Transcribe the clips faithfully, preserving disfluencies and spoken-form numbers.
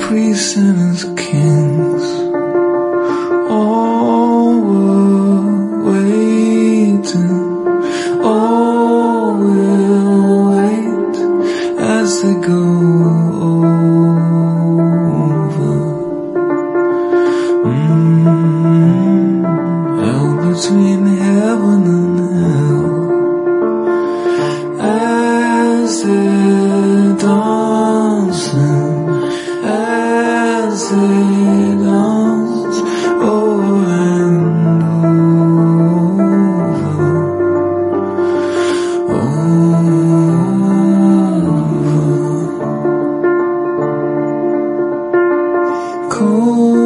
priests and his kings all were waiting, all will wait as they go over. Mm, held between heaven and hell as they're dancing, as they dance over and over, over. Cold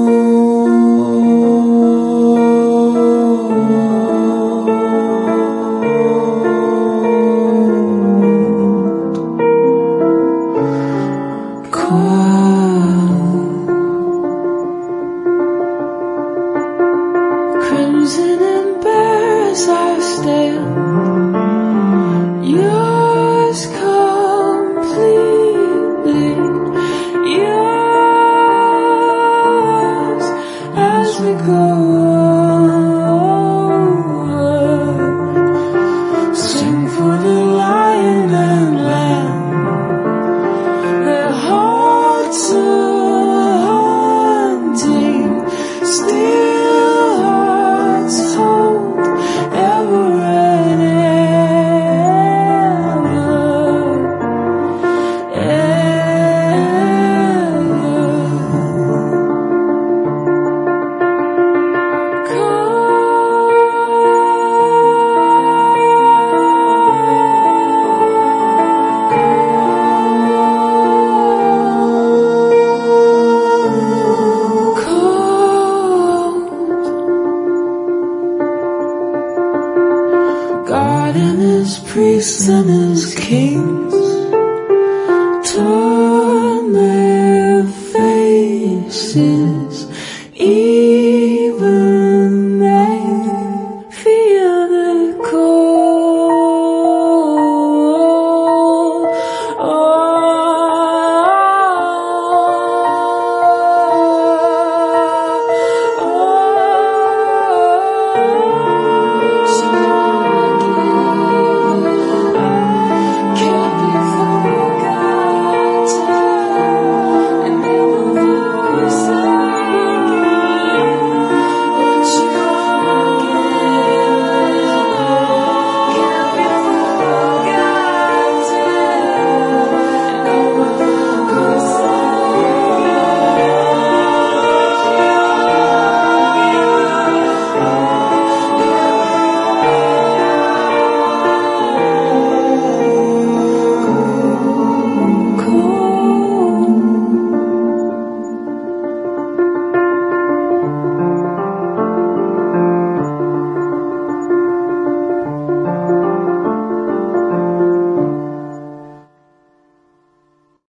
crimson and bare as I stand, yours completely, yours as we go over. Sing for the lion and lamb, their hearts are haunting, still hearts hold ever and ever, God and his priests and his kings turn their faces.